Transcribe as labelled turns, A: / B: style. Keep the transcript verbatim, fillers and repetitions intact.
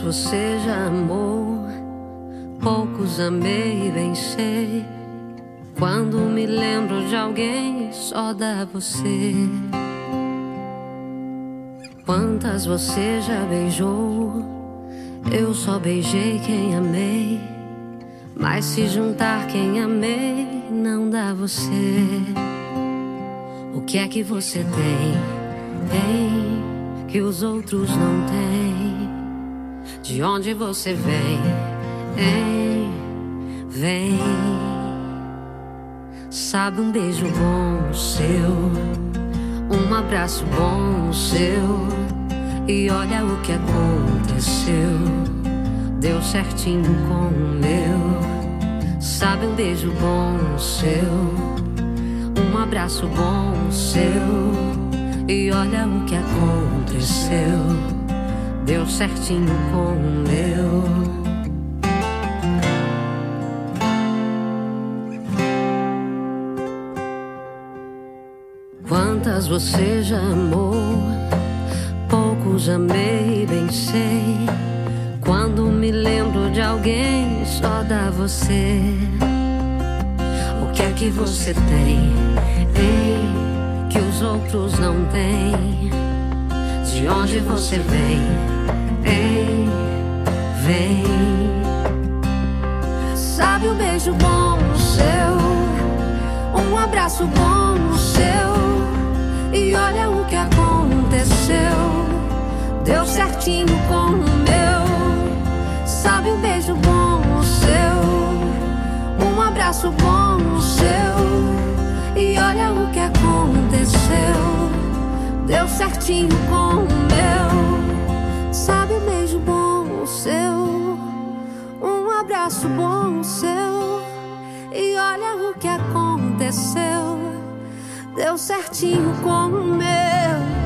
A: você já amou, poucos amei e bem sei. Quando me lembro de alguém, só dá você. Quantas você já beijou, eu só beijei quem amei. Mas se juntar quem amei, não dá você. O que é que você tem, tem, que os outros não têm? De onde você vem, hein, vem. Sabe, um beijo bom seu, um abraço bom seu, e olha o que aconteceu, deu certinho com o meu. Sabe, um beijo bom seu, um abraço bom seu, e olha o que aconteceu, deu certinho com o meu. Quantas você já amou, poucos amei, bem sei. Quando me lembro de alguém, só dá você. O que é que você tem, hein, que os outros não têm? De onde você vem, hein, vem. Sabe, um beijo bom seu, um abraço bom seu, e olha o que aconteceu, deu certinho com o meu. Sabe, um beijo bom seu, um abraço bom seu, e olha o que aconteceu, deu certinho com o meu. Sabe, um beijo bom seu, um abraço bom seu, e olha o que aconteceu, deu certinho com o meu.